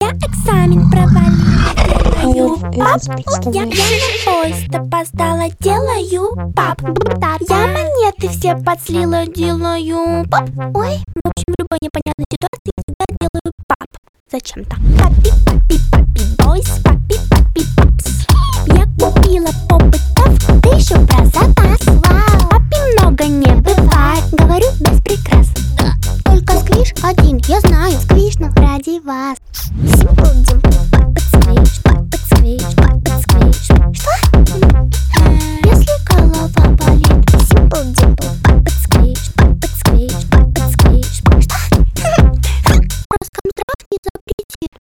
я экзамен провалила, делаю пап. Я на поезд опоздала, делаю пап. Я монеты все подслила, делаю пап. Ой, в общем, в любой непонятной ситуации всегда делаю пап. Зачем-то. Папи, папи, папи, бойс, папи, папи, папс. Я купила попытов, ты еще про задание.